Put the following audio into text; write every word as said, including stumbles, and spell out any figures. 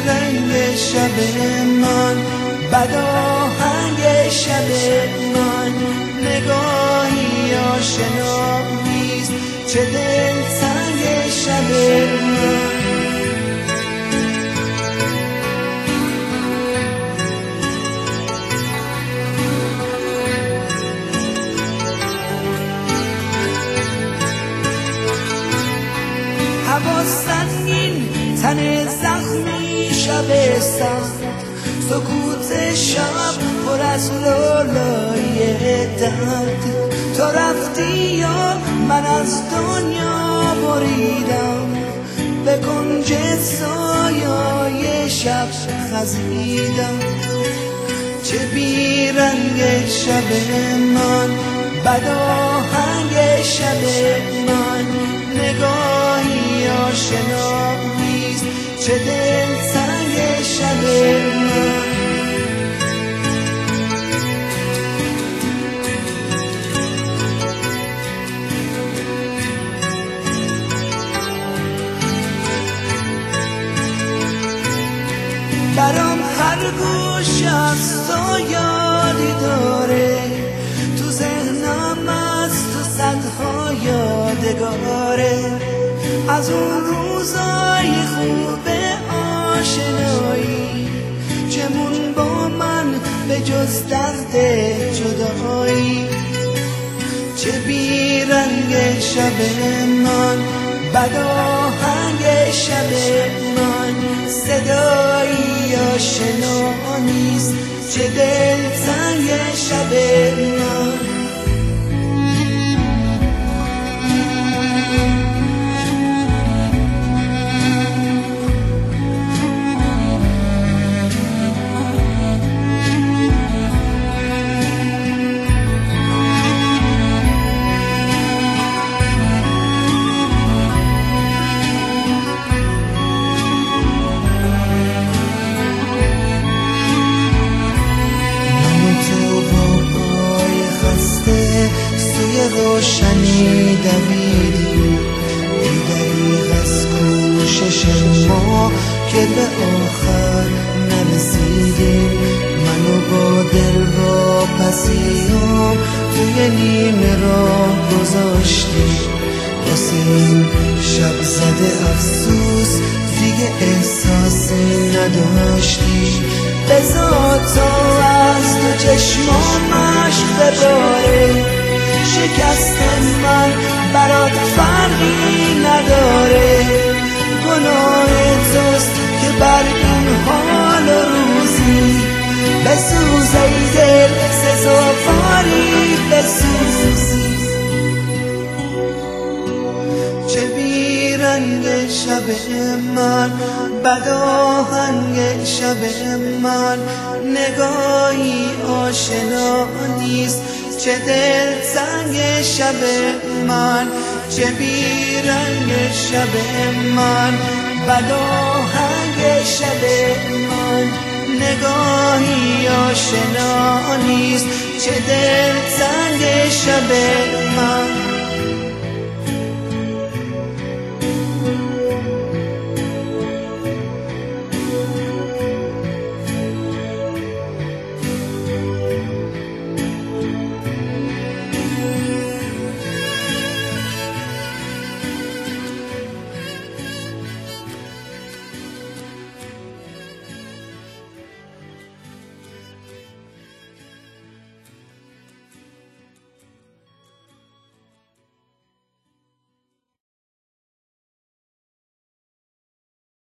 رنگ شب من، بد آهنگ شب من، نگاهی آشنا نیست چه دلتنگ شب من. هوا سنگین، تن زخمی، شب سخت، سکوت شب پر از لالای درد. تو رفتی یا من از دنیا بریدم، به کنج سایای شب خزیدم. چه بیرنگ شب من، بد آهنگ شب من، نگاهی آشنا نیست چه دلتنگ شب من. برام هر گوش از تو یادی داره، تو ذهنم از تو صدها یادگاره، از اون روزای خوب آشنایی چه مون با من به جز درد جدایی. چه بیرنگ شب من، بد آهنگ شب من، صدایی آشنا نیست چه دلتنگ شب من. روشنی دویدیم ای دریغ از کوشش ما که به آخر نرسیدیم. منو با دل و پسیام توی نیمه راه گذاشتی، واسه این شب زده افسوس دیگه احساسی نداشتی. بذار تا از تو چشمام عشق بباره، شکست من برات فرقی نداره. گناه توست که بر این حال و روزی بسوز ای دل سزاواری بسوزی. چه بیرنگ شب من، بد آهنگ شب من، نگاهی آشنا نیست چه دلتنگ شب من. چه بیرنگ شب من، بد آهنگ شب من، نگاهی آشنا نیست چه دلتنگ شب من.